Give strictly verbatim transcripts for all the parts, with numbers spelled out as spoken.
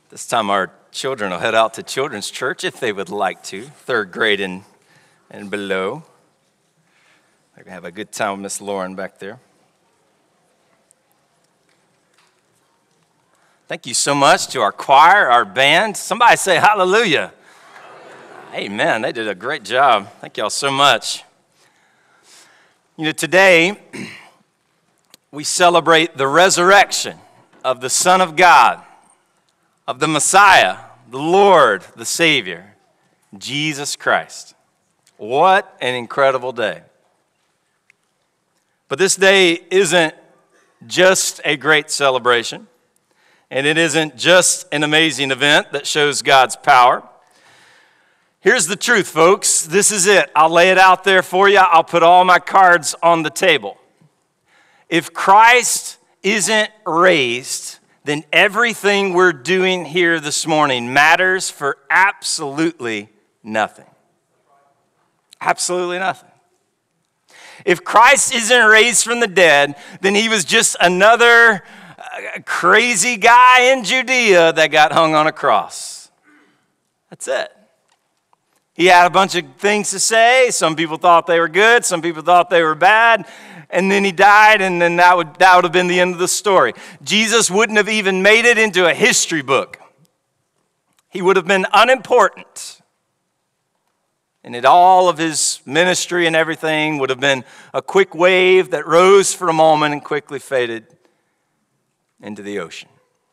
This time our children will head out to children's church if they would like to, third grade and, and below. They're going to have a good time with Miss Lauren back there. Thank you so much to our choir, our band. Somebody say hallelujah. Hallelujah. Amen. They did a great job. Thank y'all so much. You know, today we celebrate the resurrection of the Son of God, of the Messiah, the Lord, the Savior, Jesus Christ. What an incredible day. But this day isn't just a great celebration, and it isn't just an amazing event that shows God's power. Here's the truth, folks. This is it. I'll lay it out there for you. I'll put all my cards on the table. If Christ isn't raised, then everything we're doing here this morning matters for absolutely nothing. Absolutely nothing. If Christ isn't raised from the dead, then he was just another uh, crazy guy in Judea that got hung on a cross. That's it. He had a bunch of things to say. Some people thought they were good. Some people thought they were bad. And then he died, and then that would, that would have been the end of the story. Jesus wouldn't have even made it into a history book. He would have been unimportant. And it, all of his ministry and everything would have been a quick wave that rose for a moment and quickly faded into the ocean.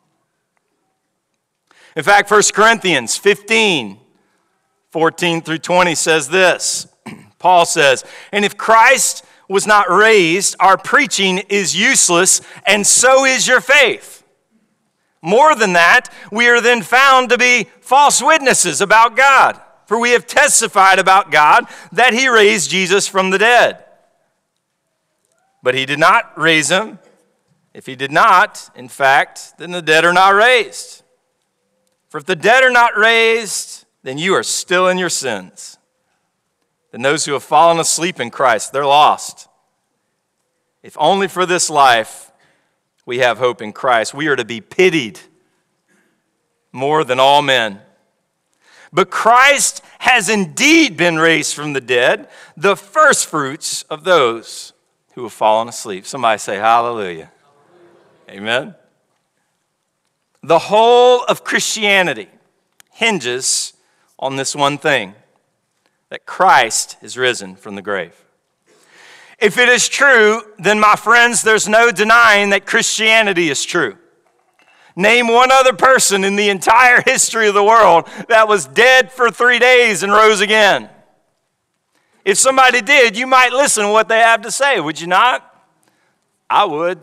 In fact, First Corinthians fifteen, fourteen through twenty says this. Paul says, "And if Christ was not raised, our preaching is useless, and so is your faith. More than that, we are then found to be false witnesses about God, for we have testified about God that he raised Jesus from the dead. But he did not raise him. If he did not, in fact, then the dead are not raised. For if the dead are not raised, then you are still in your sins. Then those who have fallen asleep in Christ, they're lost. If only for this life we have hope in Christ, we are to be pitied more than all men. But Christ has indeed been raised from the dead, the first fruits of those who have fallen asleep." Somebody say hallelujah. Hallelujah. Amen. The whole of Christianity hinges on this one thing: that Christ is risen from the grave. If it is true, then my friends, there's no denying that Christianity is true. Name one other person in the entire history of the world that was dead for three days and rose again. If somebody did, you might listen to what they have to say, would you not? I would.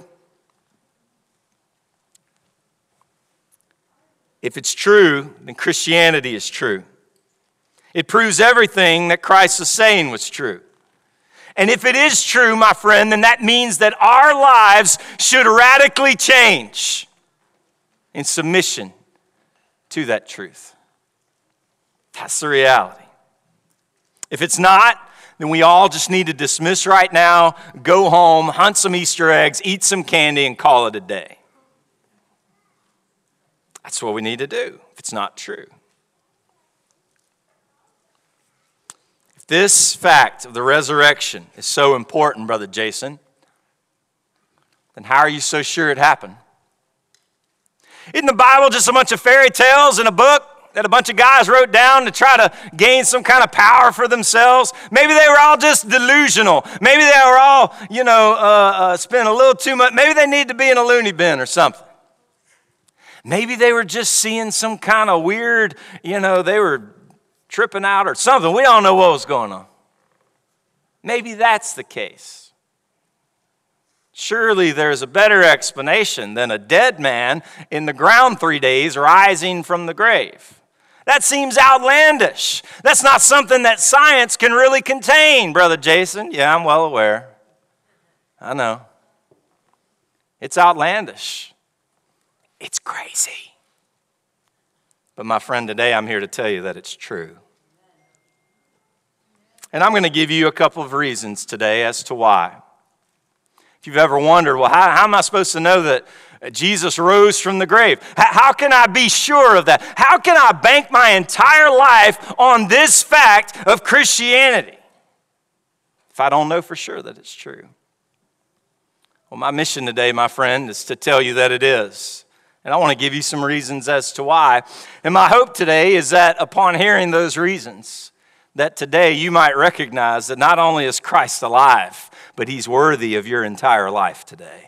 If it's true, then Christianity is true. It proves everything that Christ was saying was true. And if it is true, my friend, then that means that our lives should radically change in submission to that truth. That's the reality. If it's not, then we all just need to dismiss right now, go home, hunt some Easter eggs, eat some candy, and call it a day. That's what we need to do if it's not true. This fact of the resurrection is so important, Brother Jason, then how are you so sure it happened? Isn't the Bible just a bunch of fairy tales in a book that a bunch of guys wrote down to try to gain some kind of power for themselves? Maybe they were all just delusional. Maybe they were all, you know, uh, uh, spending a little too much. Maybe they need to be in a loony bin or something. Maybe they were just seeing some kind of weird, you know, they were tripping out or something. We don't know what was going on. Maybe that's the case. Surely there's a better explanation than a dead man in the ground three days rising from the grave. That seems outlandish. That's not something that science can really contain, Brother Jason. Yeah, I'm well aware. I know. It's outlandish. It's crazy. But my friend, today I'm here to tell you that it's true. And I'm going to give you a couple of reasons today as to why. If you've ever wondered, well, how, how am I supposed to know that Jesus rose from the grave. How can I be sure of that? How can I bank my entire life on this fact of Christianity if I don't know for sure that it's true? Well, my mission today, my friend, is to tell you that it is. And I want to give you some reasons as to why. And my hope today is that upon hearing those reasons, that today you might recognize that not only is Christ alive, but he's worthy of your entire life today.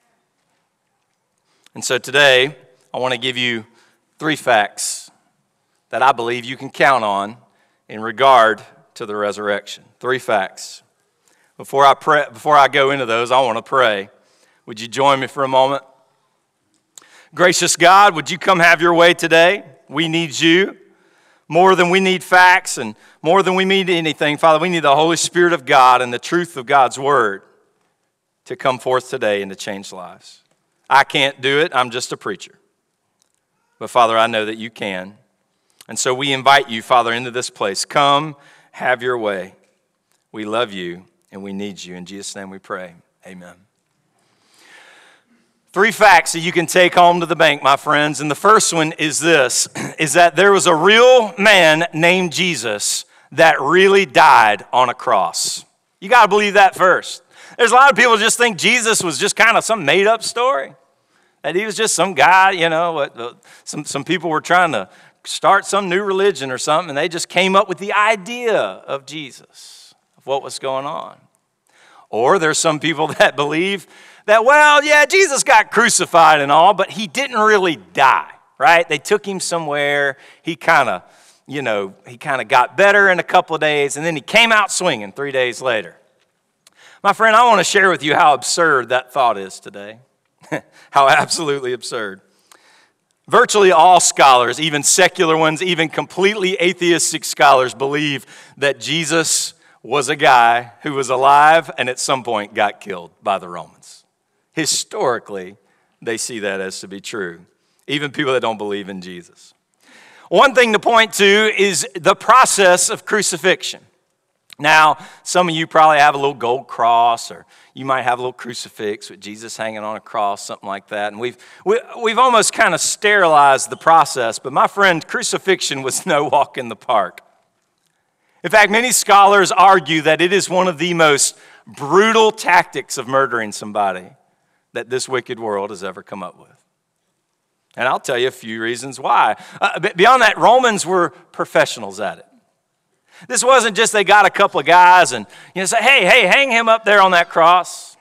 And so today, I want to give you three facts that I believe you can count on in regard to the resurrection. Three facts. Before I pray, before I go into those, I want to pray. Would you join me for a moment? Gracious God, would you come have your way today? We need you more than we need facts and more than we need anything. Father, we need the Holy Spirit of God and the truth of God's word to come forth today and to change lives. I can't do it. I'm just a preacher. But Father, I know that you can. And so we invite you, Father, into this place. Come, have your way. We love you and we need you. In Jesus' name we pray. Amen. Three facts that you can take home to the bank, my friends. And the first one is this, is that there was a real man named Jesus that really died on a cross. You got to believe that first. There's a lot of people who just think Jesus was just kind of some made-up story. That he was just some guy, you know, some, some people were trying to start some new religion or something, and they just came up with the idea of Jesus, of what was going on. Or there's some people that believe that, well, yeah, Jesus got crucified and all, but he didn't really die, right? They took him somewhere. He kind of, you know, he kind of got better in a couple of days, and then he came out swinging three days later. My friend, I want to share with you how absurd that thought is today. How absolutely absurd. Virtually all scholars, even secular ones, even completely atheistic scholars, believe that Jesus was a guy who was alive and at some point got killed by the Romans. Historically, they see that as to be true, even people that don't believe in Jesus. One thing to point to is the process of crucifixion. Now, some of you probably have a little gold cross, or you might have a little crucifix with Jesus hanging on a cross, something like that. And we've we, we've almost kind of sterilized the process. But my friend, crucifixion was no walk in the park. In fact, many scholars argue that it is one of the most brutal tactics of murdering somebody that this wicked world has ever come up with. And I'll tell you a few reasons why. Uh, beyond that, Romans were professionals at it. This wasn't just they got a couple of guys and you know say, hey, hey, hang him up there on that cross.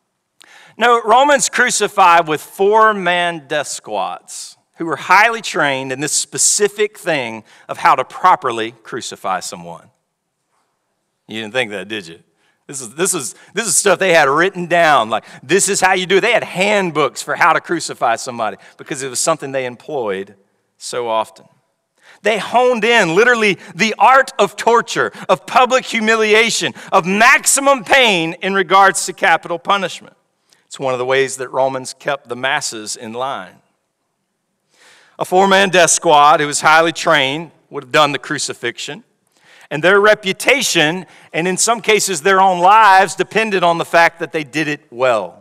No, Romans crucified with four-man death squads who were highly trained in this specific thing of how to properly crucify someone. You didn't think that, did you? This is this is this is stuff they had written down. Like, this is how you do it. They had handbooks for how to crucify somebody because it was something they employed so often. They honed in literally the art of torture, of public humiliation, of maximum pain in regards to capital punishment. It's one of the ways that Romans kept the masses in line. A four-man death squad who was highly trained would have done the crucifixion. And their reputation, and in some cases their own lives, depended on the fact that they did it well.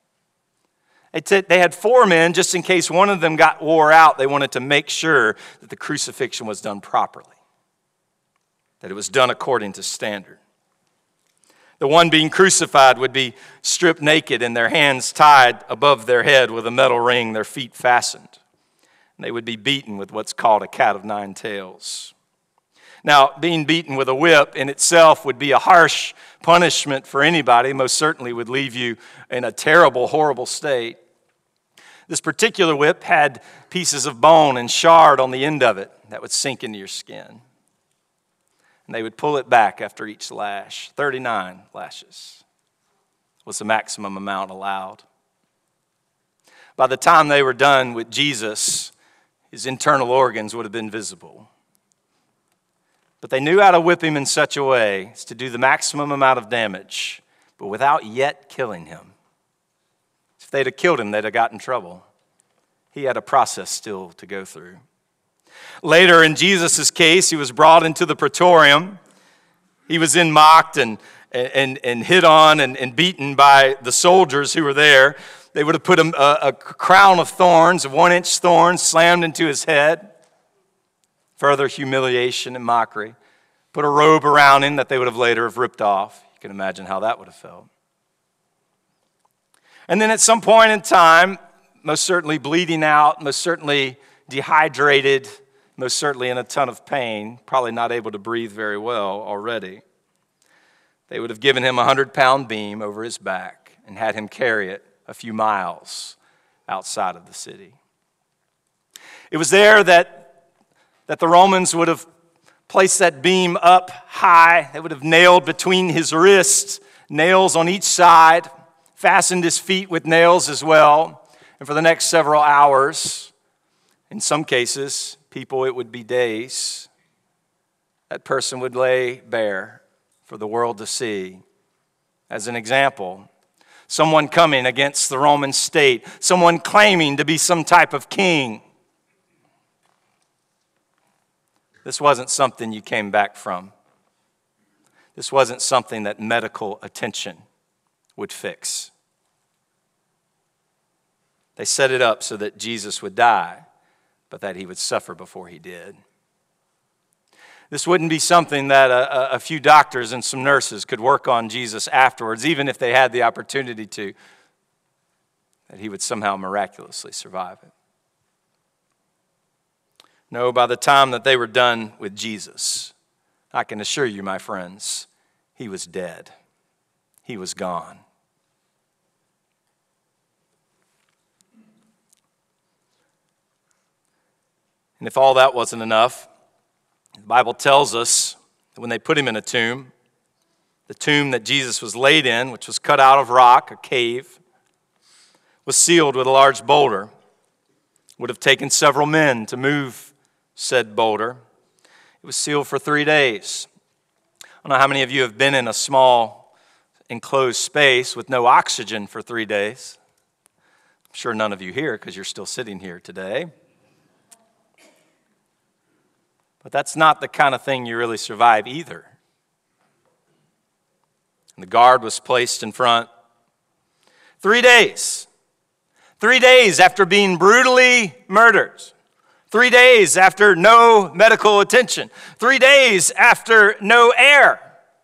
They had four men, just in case one of them got wore out. They wanted to make sure that the crucifixion was done properly, that it was done according to standard. The one being crucified would be stripped naked and their hands tied above their head with a metal ring, their feet fastened. And they would be beaten with what's called a cat of nine tails. Now, being beaten with a whip in itself would be a harsh punishment for anybody. Most certainly would leave you in a terrible, horrible state. This particular whip had pieces of bone and shard on the end of it that would sink into your skin. And they would pull it back after each lash. thirty-nine lashes was the maximum amount allowed. By the time they were done with Jesus, his internal organs would have been visible. But they knew how to whip him in such a way as to do the maximum amount of damage, but without yet killing him. If they'd have killed him, they'd have got in trouble. He had a process still to go through. Later in Jesus' case, he was brought into the praetorium. He was then mocked and, and, and hit on and, and beaten by the soldiers who were there. they would have put a, a, a crown of thorns, of one-inch thorns, slammed into his head. Further humiliation and mockery. Put a robe around him that they would have later have ripped off. You can imagine how that would have felt. And then at some point in time, most certainly bleeding out, most certainly dehydrated, most certainly in a ton of pain, probably not able to breathe very well already, they would have given him a hundred-pound beam over his back and had him carry it a few miles outside of the city. It was there that, that the Romans would have placed that beam up high. They would have nailed between his wrists, nails on each side, fastened his feet with nails as well. And for the next several hours, in some cases, people, it would be days, that person would lay bare for the world to see. As an example, someone coming against the Roman state, someone claiming to be some type of king. This wasn't something you came back from. This wasn't something that medical attention would fix. They set it up so that Jesus would die, but that he would suffer before he did. This wouldn't be something that a, a few doctors and some nurses could work on Jesus afterwards, even if they had the opportunity to, that he would somehow miraculously survive it. No, by the time that they were done with Jesus, I can assure you, my friends, he was dead. He was gone. And if all that wasn't enough, the Bible tells us that when they put him in a tomb, the tomb that Jesus was laid in, which was cut out of rock, a cave, was sealed with a large boulder. It would have taken several men to move said boulder. It was sealed for three days. I don't know how many of you have been in a small enclosed space with no oxygen for three days. I'm sure none of you here because you're still sitting here today. But that's not the kind of thing you really survive either. And the guard was placed in front. Three days. Three days after being brutally murdered. Three days after no medical attention. Three days after no air.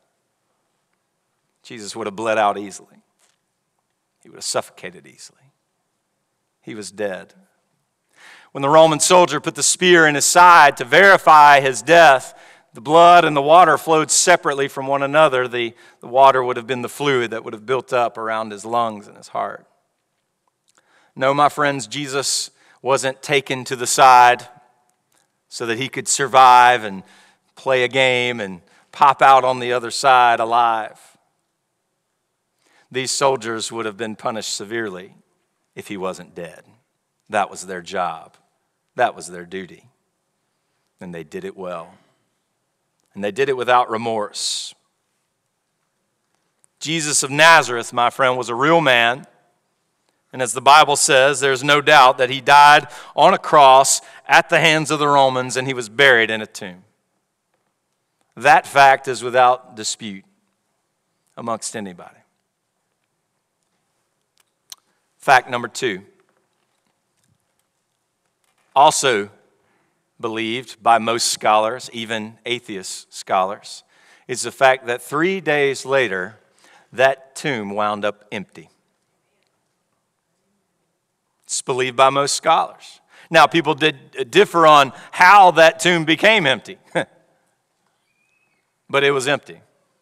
Jesus would have bled out easily. He would have suffocated easily. He was dead. When the Roman soldier put the spear in his side to verify his death, the blood and the water flowed separately from one another. The, the water would have been the fluid that would have built up around his lungs and his heart. No, my friends, Jesus wasn't taken to the side so that he could survive and play a game and pop out on the other side alive. These soldiers would have been punished severely if he wasn't dead. That was their job. That was their duty. And they did it well. And they did it without remorse. Jesus of Nazareth, my friend, was a real man. And as the Bible says, there's no doubt that he died on a cross at the hands of the Romans and he was buried in a tomb. That fact is without dispute amongst anybody. Fact number two. Also believed by most scholars, even atheist scholars, is the fact that three days later, that tomb wound up empty. It's believed by most scholars. Now, people did differ on how that tomb became empty, but it was empty.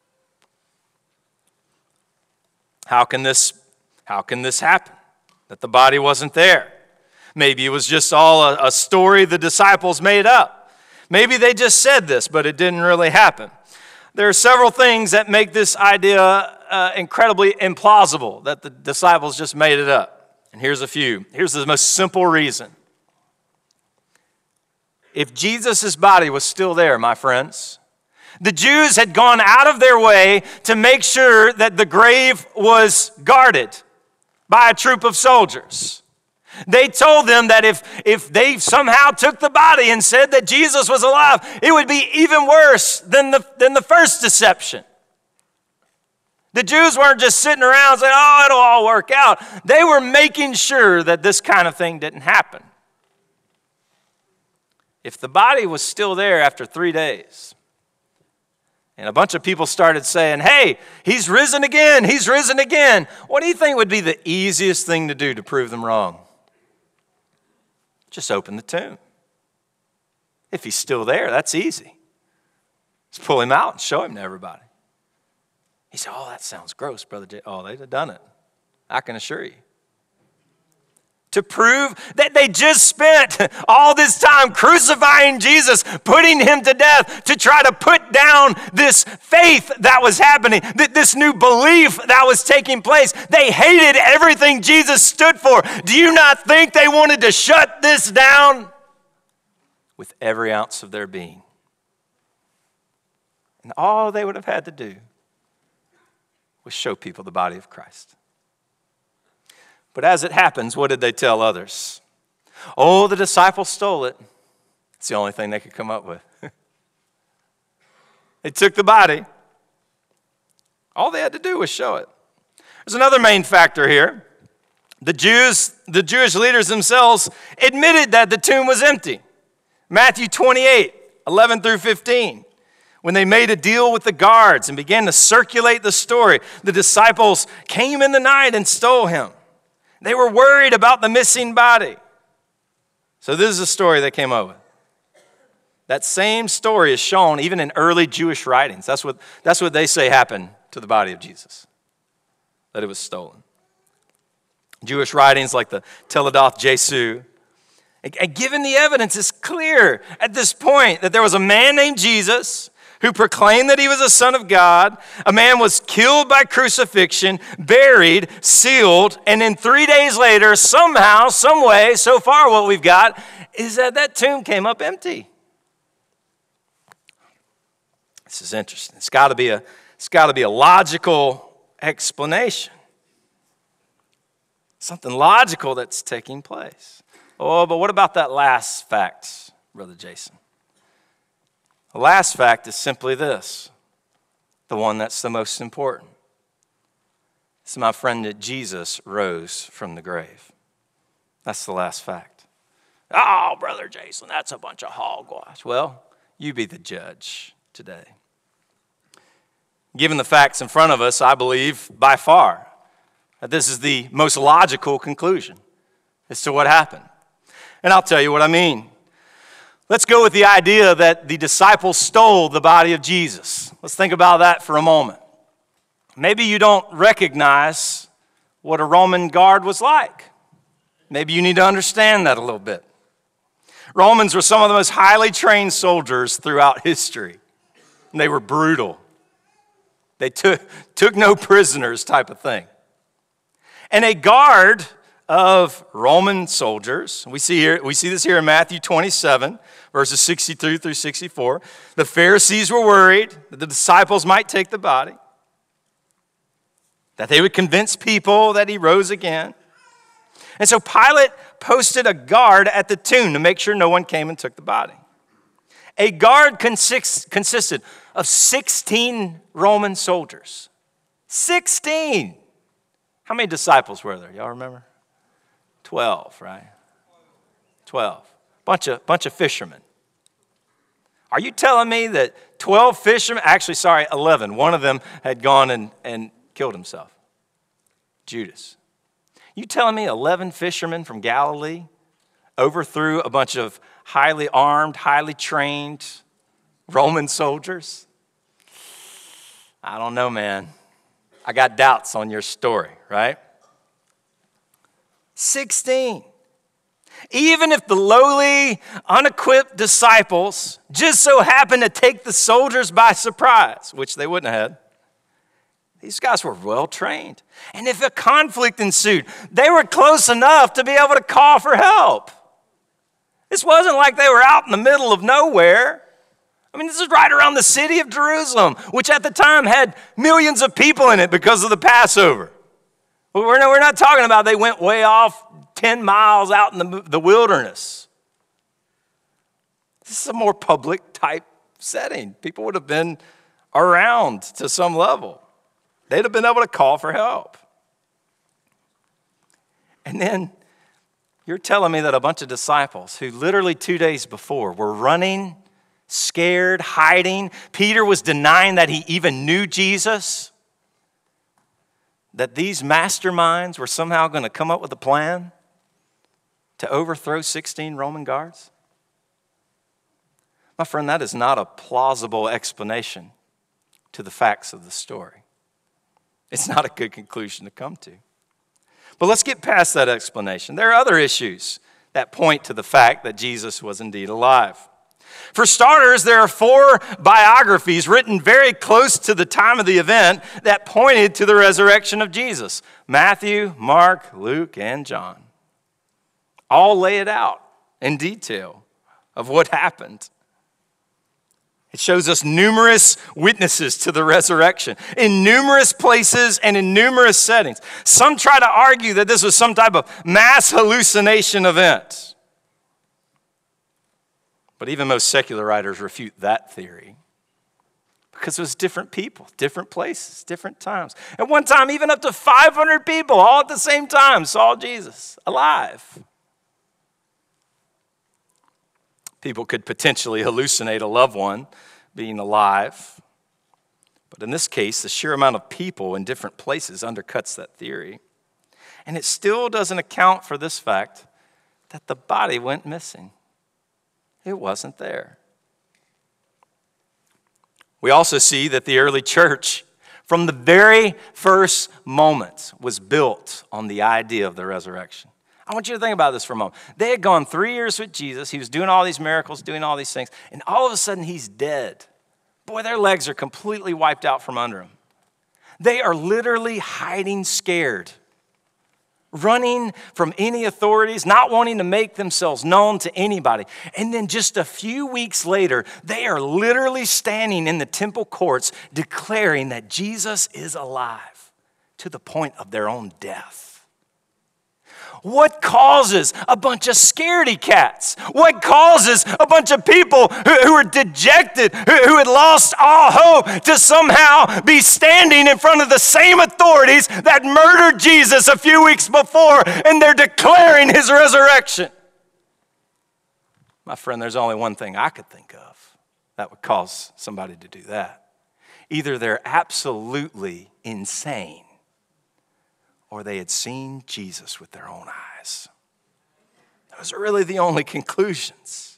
How can this, how can this happen, that the body wasn't there? Maybe it was just all a, a story the disciples made up. Maybe they just said this, but it didn't really happen. There are several things that make this idea uh, incredibly implausible, that the disciples just made it up. And here's a few. Here's the most simple reason. If Jesus' body was still there, my friends, the Jews had gone out of their way to make sure that the grave was guarded by a troop of soldiers. They told them that if, if they somehow took the body and said that Jesus was alive, it would be even worse than the, than the first deception. The Jews weren't just sitting around saying, oh, it'll all work out. They were making sure that this kind of thing didn't happen. If the body was still there after three days, and a bunch of people started saying, hey, he's risen again, he's risen again, what do you think would be the easiest thing to do to prove them wrong? Just open the tomb. If he's still there, that's easy. Just pull him out and show him to everybody. He said, oh, that sounds gross, Brother J. Oh, they'd have done it. I can assure you. To prove that they just spent all this time crucifying Jesus, putting him to death, to try to put down this faith that was happening, this new belief that was taking place. They hated everything Jesus stood for. Do you not think they wanted to shut this down? With every ounce of their being. And all they would have had to do was show people the body of Christ. But as it happens, what did they tell others? Oh, the disciples stole it. It's the only thing they could come up with. They took the body. All they had to do was show it. There's another main factor here. The Jews, the Jewish leaders themselves admitted that the tomb was empty. Matthew twenty-eight, eleven through fifteen. When they made a deal with the guards and began to circulate the story, the disciples came in the night and stole him. They were worried about the missing body. So this is a story they came up with. That same story is shown even in early Jewish writings. That's what, that's what they say happened to the body of Jesus, that it was stolen. Jewish writings like the Toledoth Jesu. And given the evidence, it's clear at this point that there was a man named Jesus who proclaimed that he was a son of God. A man was killed by crucifixion, buried, sealed, and then three days later, somehow, some way, so far what we've got is that that tomb came up empty. This is interesting. It's got to be a, it's got to be a logical explanation. Something logical that's taking place. Oh, but what about that last fact, Brother Jason? The last fact is simply this, the one that's the most important. It's my friend that Jesus rose from the grave. That's the last fact. Oh, Brother Jason, that's a bunch of hogwash. Well, you be the judge today. Given the facts in front of us, I believe by far that this is the most logical conclusion as to what happened. And I'll tell you what I mean. Let's go with the idea that the disciples stole the body of Jesus. Let's think about that for a moment. Maybe you don't recognize what a Roman guard was like. Maybe you need to understand that a little bit. Romans were some of the most highly trained soldiers throughout history. And they were brutal. They took, took no prisoners type of thing. And a guard of Roman soldiers. We see here, we see this here in Matthew twenty-seven, verses sixty-two through sixty-four. The Pharisees were worried that the disciples might take the body, that they would convince people that he rose again. And so Pilate posted a guard at the tomb to make sure no one came and took the body. A guard consist, consisted of sixteen Roman soldiers. sixteen. How many disciples were there? Y'all remember? Twelve, right? Twelve. Bunch of, bunch of fishermen. Are you telling me that twelve fishermen, actually, sorry, eleven, one of them had gone and, and killed himself? Judas. You telling me eleven fishermen from Galilee overthrew a bunch of highly armed, highly trained Roman soldiers? I don't know, man. I got doubts on your story, right? sixteen. Even if the lowly, unequipped disciples just so happened to take the soldiers by surprise, which they wouldn't have had, these guys were well trained. And if a conflict ensued, they were close enough to be able to call for help. This wasn't like they were out in the middle of nowhere. I mean, this is right around the city of Jerusalem, which at the time had millions of people in it because of the Passover. We're not, we're not talking about they went way off ten miles out in the, the wilderness. This is a more public type setting. People would have been around to some level. They'd have been able to call for help. And then you're telling me that a bunch of disciples who literally two days before were running, scared, hiding. Peter was denying that he even knew Jesus. That these masterminds were somehow going to come up with a plan to overthrow sixteen Roman guards? My friend, that is not a plausible explanation to the facts of the story. It's not a good conclusion to come to. But let's get past that explanation. There are other issues that point to the fact that Jesus was indeed alive. For starters, there are four biographies written very close to the time of the event that pointed to the resurrection of Jesus. Matthew, Mark, Luke, and John. All lay it out in detail of what happened. It shows us numerous witnesses to the resurrection in numerous places and in numerous settings. Some try to argue that this was some type of mass hallucination event. But even most secular writers refute that theory because it was different people, different places, different times. At one time, even up to five hundred people all at the same time saw Jesus alive. People could potentially hallucinate a loved one being alive. But in this case, the sheer amount of people in different places undercuts that theory. And it still doesn't account for this fact that the body went missing. It wasn't there. We also see that the early church, from the very first moment, was built on the idea of the resurrection. I want you to think about this for a moment. They had gone three years with Jesus. He was doing all these miracles, doing all these things. And all of a sudden, he's dead. Boy, their legs are completely wiped out from under them. They are literally hiding scared, running from any authorities, not wanting to make themselves known to anybody. And then just a few weeks later, they are literally standing in the temple courts declaring that Jesus is alive to the point of their own death. What causes a bunch of scaredy cats? What causes a bunch of people who, who are dejected, who, who had lost all hope, to somehow be standing in front of the same authorities that murdered Jesus a few weeks before, and they're declaring his resurrection? My friend, there's only one thing I could think of that would cause somebody to do that. Either they're absolutely insane, or they had seen Jesus with their own eyes. Those are really the only conclusions.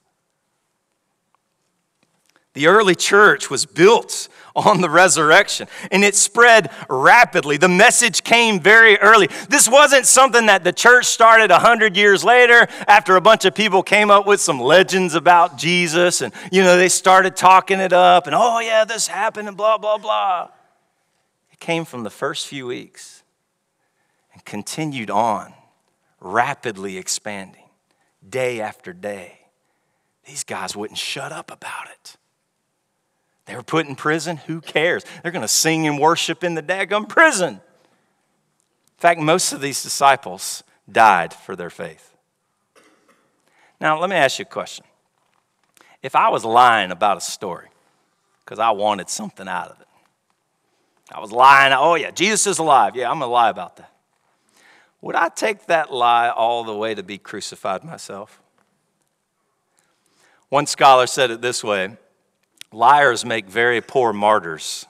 The early church was built on the resurrection, and it spread rapidly. The message came very early. This wasn't something that the church started a hundred years later after a bunch of people came up with some legends about Jesus, and you know they started talking it up, and oh yeah, this happened, and blah, blah, blah. It came from the first few weeks. And continued on, rapidly expanding, day after day. These guys wouldn't shut up about it. They were put in prison, who cares? They're going to sing and worship in the daggum prison. In fact, most of these disciples died for their faith. Now, let me ask you a question. If I was lying about a story, because I wanted something out of it, I was lying, oh yeah, Jesus is alive. Yeah, I'm going to lie about that. Would I take that lie all the way to be crucified myself? One scholar said it this way: liars make very poor martyrs.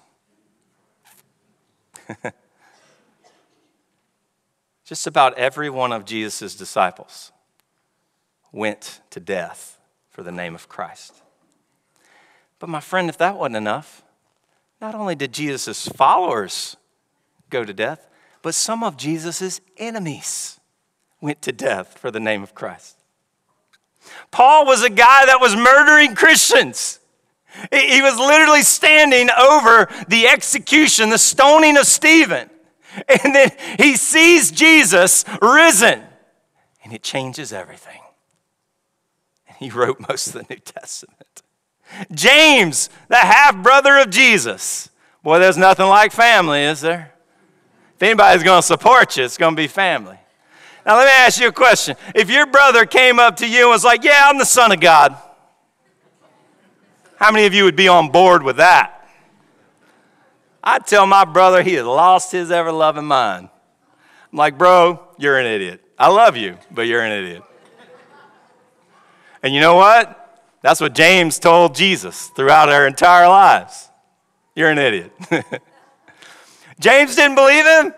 Just about every one of Jesus' disciples went to death for the name of Christ. But my friend, if that wasn't enough, not only did Jesus' followers go to death, but some of Jesus' enemies went to death for the name of Christ. Paul was a guy that was murdering Christians. He was literally standing over the execution, the stoning of Stephen. And then he sees Jesus risen, and it changes everything. And he wrote most of the New Testament. James, the half-brother of Jesus. Boy, there's nothing like family, is there? If anybody's going to support you, it's going to be family. Now, let me ask you a question. If your brother came up to you and was like, yeah, I'm the son of God, how many of you would be on board with that? I tell my brother he has lost his ever-loving mind. I'm like, bro, you're an idiot. I love you, but you're an idiot. And you know what? That's what James told Jesus throughout our entire lives. You're an idiot. James didn't believe him.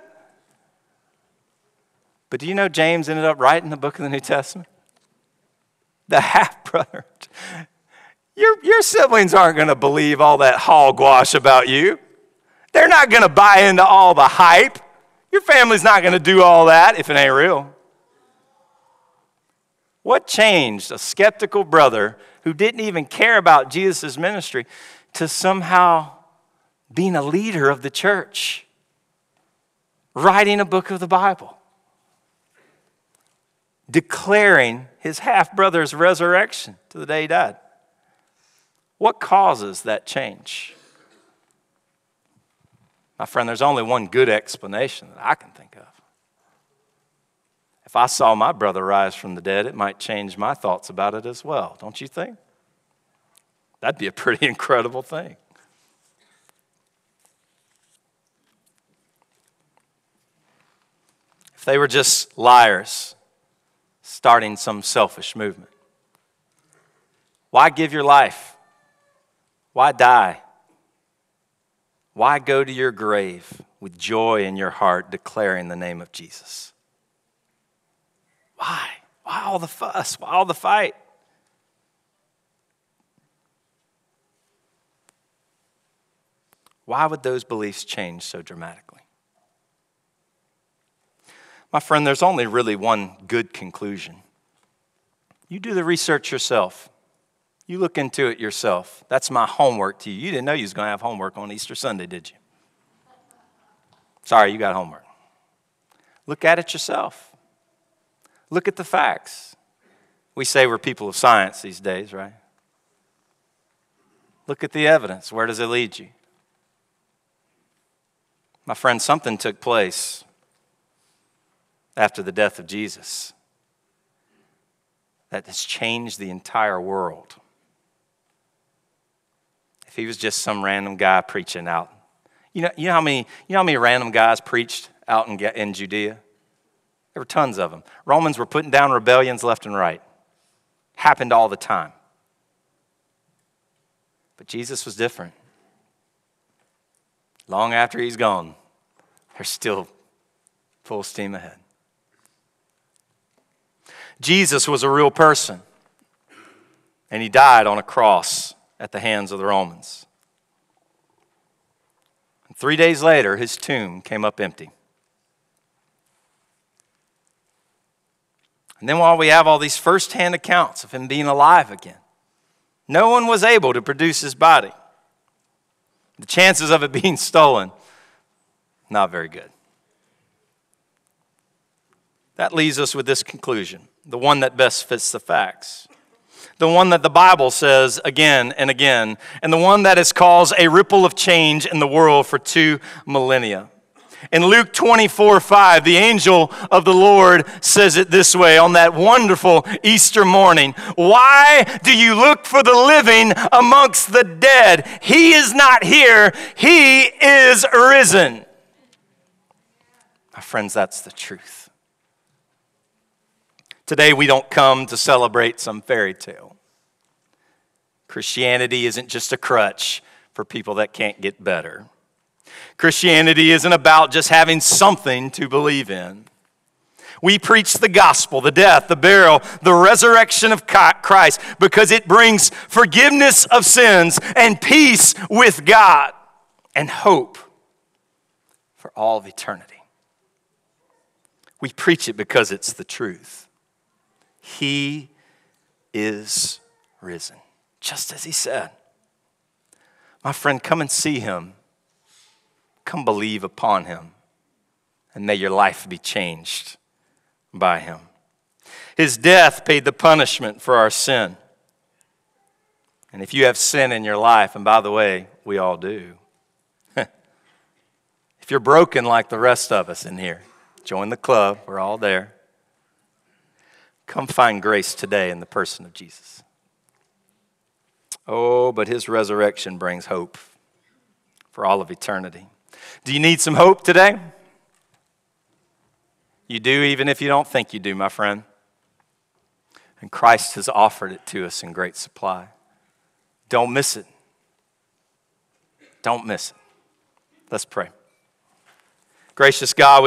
But do you know James ended up writing the book of the New Testament? The half-brother. Your, your siblings aren't going to believe all that hogwash about you. They're not going to buy into all the hype. Your family's not going to do all that if it ain't real. What changed a skeptical brother who didn't even care about Jesus' ministry to somehow being a leader of the church, writing a book of the Bible, declaring his half-brother's resurrection to the day he died? What causes that change? My friend, there's only one good explanation that I can think of. If I saw my brother rise from the dead, it might change my thoughts about it as well, don't you think? That'd be a pretty incredible thing. If they were just liars starting some selfish movement, why give your life? Why die? Why go to your grave with joy in your heart declaring the name of Jesus? Why? Why all the fuss? Why all the fight? Why would those beliefs change so dramatically? My friend, there's only really one good conclusion. You do the research yourself. You look into it yourself. That's my homework to you. You didn't know you was going to have homework on Easter Sunday, did you? Sorry, you got homework. Look at it yourself. Look at the facts. We say we're people of science these days, right? Look at the evidence. Where does it lead you? My friend, something took place after the death of Jesus that has changed the entire world. If he was just some random guy preaching out, you know, you know how many, you know how many random guys preached out in, in Judea? There were tons of them. Romans were putting down rebellions left and right. Happened all the time. But Jesus was different. Long after he's gone, they're still full steam ahead. Jesus was a real person, and he died on a cross at the hands of the Romans. And three days later, his tomb came up empty. And then while we have all these firsthand accounts of him being alive again, no one was able to produce his body. The chances of it being stolen, not very good. That leaves us with this conclusion, the one that best fits the facts, the one that the Bible says again and again, and the one that has caused a ripple of change in the world for two millennia. In Luke twenty-four five, the angel of the Lord says it this way on that wonderful Easter morning. Why do you look for the living amongst the dead? He is not here. He is risen. My friends, that's the truth. Today we don't come to celebrate some fairy tale. Christianity isn't just a crutch for people that can't get better. Christianity isn't about just having something to believe in. We preach the gospel, the death, the burial, the resurrection of Christ because it brings forgiveness of sins and peace with God and hope for all of eternity. We preach it because it's the truth. He is risen, just as he said. My friend, come and see him. Come believe upon him, and may your life be changed by him. His death paid the punishment for our sin. And if you have sin in your life, and by the way, we all do, if you're broken like the rest of us in here, join the club, we're all there. Come find grace today in the person of Jesus. Oh, but his resurrection brings hope for all of eternity. Do you need some hope today? You do, even if you don't think you do, my friend. And Christ has offered it to us in great supply. Don't miss it. Don't miss it. Let's pray. Gracious God,